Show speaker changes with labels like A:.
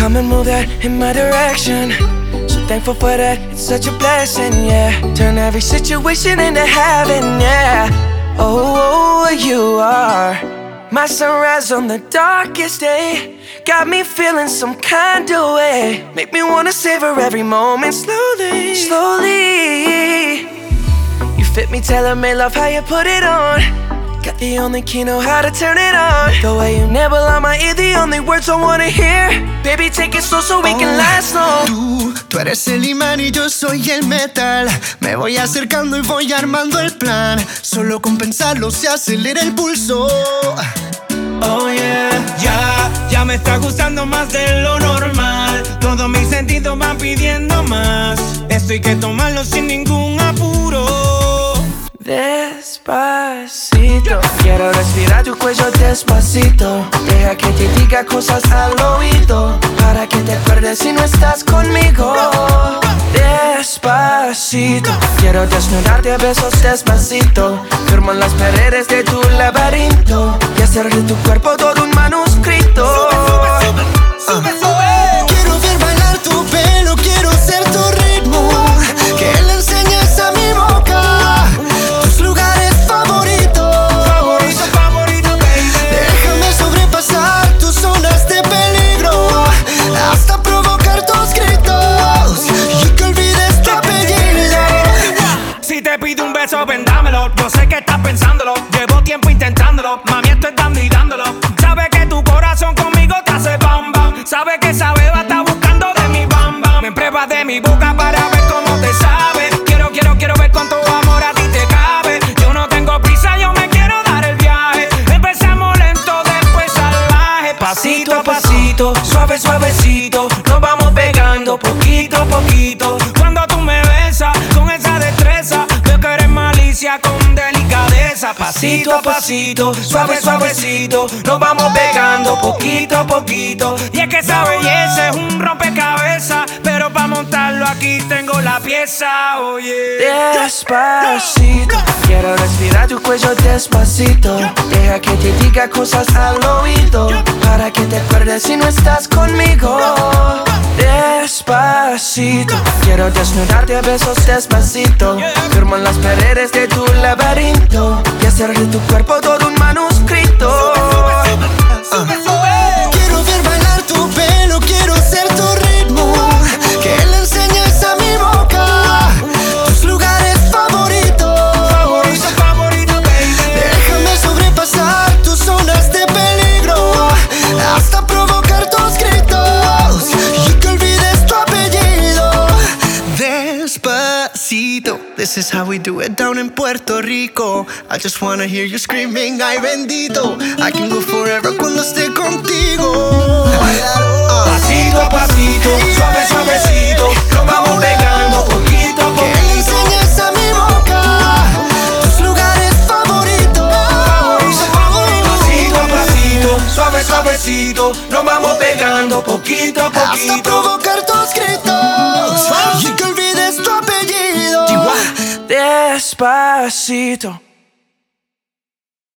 A: come and move that in my direction. So thankful for that, it's such a blessing, yeah. Turn every situation into heaven, yeah. Oh, you are my sunrise on the darkest day. Got me feeling some kind of way. Make me wanna savor every moment slowly, slowly. You fit me, tailor-made, love how you put it on. Got the only key, know how to turn it on. The way you nibble on my ear, the only words I wanna hear. Baby, take it slow so we can last long.
B: Tú eres el imán y yo soy el metal. Me voy acercando y voy armando el plan. Solo con pensarlo se acelera el pulso.
C: Oh yeah, ya me está gustando más de lo normal. Todos mis sentidos van pidiendo más. Esto hay que tomarlo sin ningún apuro.
A: Despacito, quiero respirar tu cuello despacito. Deja que te diga cosas al oído, para que te acuerdes si no estás conmigo. Despacito, quiero desnudarte a besos despacito. Firmo en las paredes de tu laberinto y hacer de tu cuerpo todo un manuscrito.
C: Sube, sube.
B: Quiero ver bailar tu pelo, quiero ser tu ritmo. Que le enseñes a mi boca tus lugares favoritos.
C: Favorito, baby.
B: Déjame sobrepasar tus zonas de peligro, hasta provocar tus gritos y que olvides tu apellido.
C: Si te pido un beso, ven dámelo. Yo sé que estás pensándolo, llevo tiempo intentándolo. Mami, esto es dando y dándolo. Sabes que tu corazón conmigo te hace bam bam. Sabes que esa beba está buscando de mi bam bam. Me pruebas de mi boca para ver cómo te sabe. Quiero ver cuánto amor a ti te cabe. Yo no tengo prisa, yo me quiero dar el viaje. Empezamos lento, después salvaje. Pasito a pasito, suave, suavecito. Nos vamos pegando poquito a poquito. Cuando tú me besas con esa destreza, veo que eres malicia con delicadeza. Pasito a pasito, suave, suavecito. Nos vamos pegando poquito a poquito. Y es que esa belleza es un rompecabezas, pero para montarlo aquí tengo la pieza, oye.
A: Despacito, quiero respirar tu cuello despacito. Deja que te diga cosas al oído, para que te acuerdes si no estás conmigo. Despacito, quiero desnudarte a besos despacito. Firmo en las paredes de tu laberinto y hacer de tu cuerpo todo un manuscrito.
B: Quiero ver bailar tu pelo, quiero ser tu ritmo. Que le enseñes a mi boca tus lugares favoritos.
C: Favorito, baby.
B: Déjame sobrepasar tus zonas de peligro, hasta provocar tus gritos y que olvides tu apellido. Despacito, this is how we do it down in Puerto Rico. I just wanna hear you screaming, ay bendito. I can go forever cuando esté contigo.
C: Pasito a pasito, suave, suavecito. Nos vamos pegando poquito a
B: Que le
C: poquito.
B: enseñes a mi boca tus lugares favoritos.
C: Pasito a pasito, suave, suavecito. Nos vamos pegando poquito a
B: Hasta
C: poquito.
B: provocar tus gritos y que olvides tu apellido.
A: Despacito.